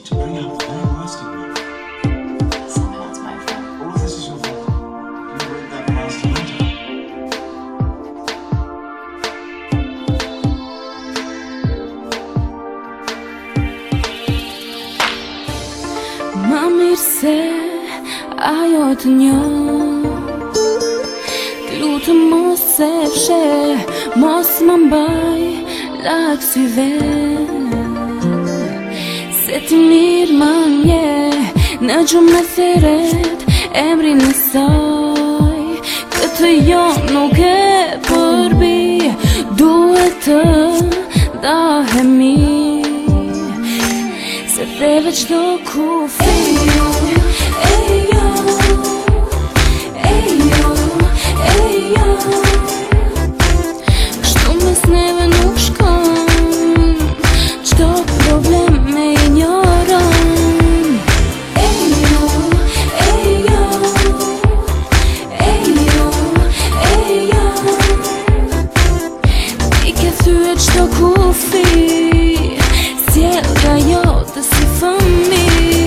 to bring out the very worst in me. Somehow that's my fault. All of this is your fault. You read that past later. Ma mirë se ajo të njoh, të lutëm mos se fshe, mos më mbaj lak syve. Se ti mirë më nje, në gjumë në theret, emrin e saj. Këtë jo nuk e përbi, duhet të dahemi. Se theve qdo kufi. Ejo, ejo, ejo, kështu mes neve nuk shkon, qdo problem me ignoron. Ejo, ejo, ejo, ejo, ti ke thyet qdo kufi, sjellja jote si fëmi.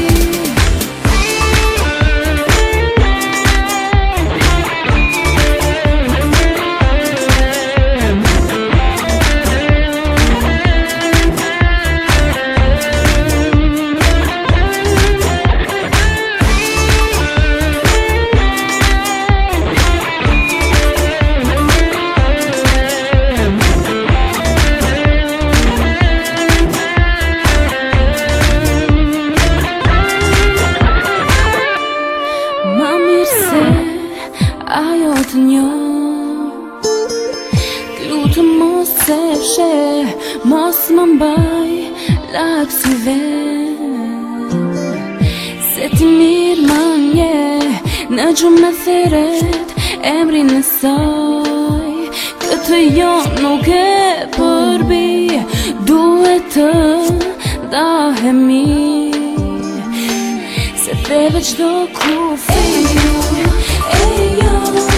Ma mirë se ajo të njoh, të lutëm mos se fshe, mos më mbaj lak syve. Se ti mirë më nje, në gjumë në theret, emrin e saj. Këtë jo nuk e përbi, duhet të dahemi. Se theve qdo kufi. Ejo, ejo,